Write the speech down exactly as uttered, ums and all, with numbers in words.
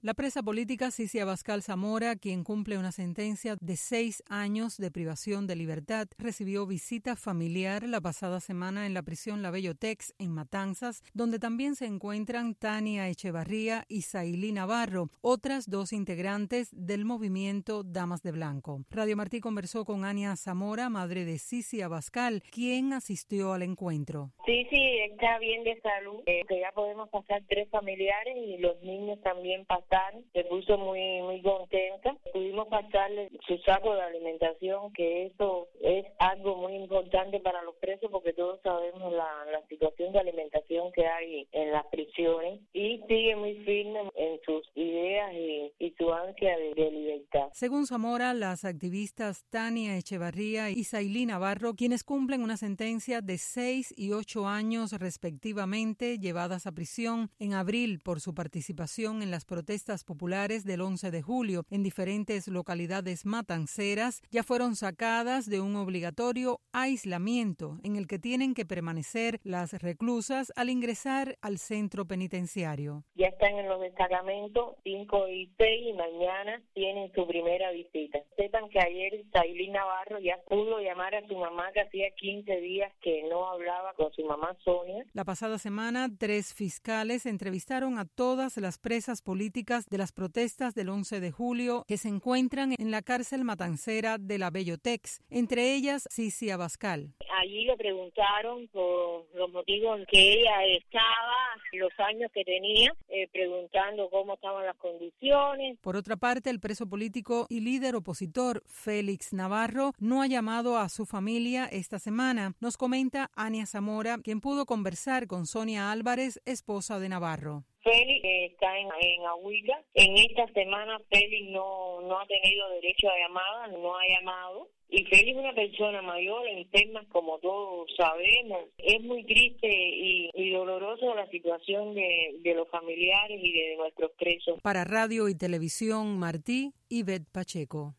La presa política Cici Abascal Zamora, quien cumple una sentencia de seis años de privación de libertad, recibió visita familiar la pasada semana en la prisión La Bellotex en Matanzas, donde también se encuentran Tania Echevarría y Sailí Navarro, otras dos integrantes del movimiento Damas de Blanco. Radio Martí conversó con Ania Zamora, madre de Cici Abascal, quien asistió al encuentro. Sí, sí, está bien de salud, eh, que ya podemos pasar tres familiares y los niños también pasaron. Se puso muy muy contenta. Pudimos pasarle su saco de alimentación, que eso es algo muy importante para los presos porque todos sabemos la, la situación de alimentación que hay en las prisiones, y sigue muy firme en sus ideas y, y su ansia de, de libertad. Según Zamora, las activistas Tania Echevarría y Sailí Navarro, quienes cumplen una sentencia de seis y ocho años respectivamente, llevadas a prisión en abril por su participación en las protestas populares del once de julio en diferentes localidades matanceras, ya fueron sacadas de un obligatorio aislamiento en el que tienen que permanecer las reclusas al ingresar al centro penitenciario. Ya están en los destacamentos cinco y seis y mañana tienen su primera visita. Sepan que ayer Sailí Navarro ya pudo llamar a su mamá, que hacía quince días que no hablaba con su mamá Sonia. La pasada semana, tres fiscales entrevistaron a todas las presas políticas de las protestas del once de julio que se encuentran en la cárcel matancera de La Bellotex, entre ellas Cici Abascal. Allí le preguntaron por los motivos que ella estaba, los años que tenía, eh, preguntando cómo estaban las condiciones. Por otra parte, el preso político y líder opositor Félix Navarro no ha llamado a su familia esta semana. Nos comenta Ania Zamora, quien pudo conversar con Sonia Álvarez, esposa de Navarro. Félix eh, está en, en Ahuica. En esta semana Félix no, no ha tenido derecho a llamada, no ha llamado. Y Félix es una persona mayor, enferma, como todos sabemos. Es muy triste y, y doloroso la situación de, de los familiares y de nuestros presos. Para Radio y Televisión Martí, Ivette Pacheco.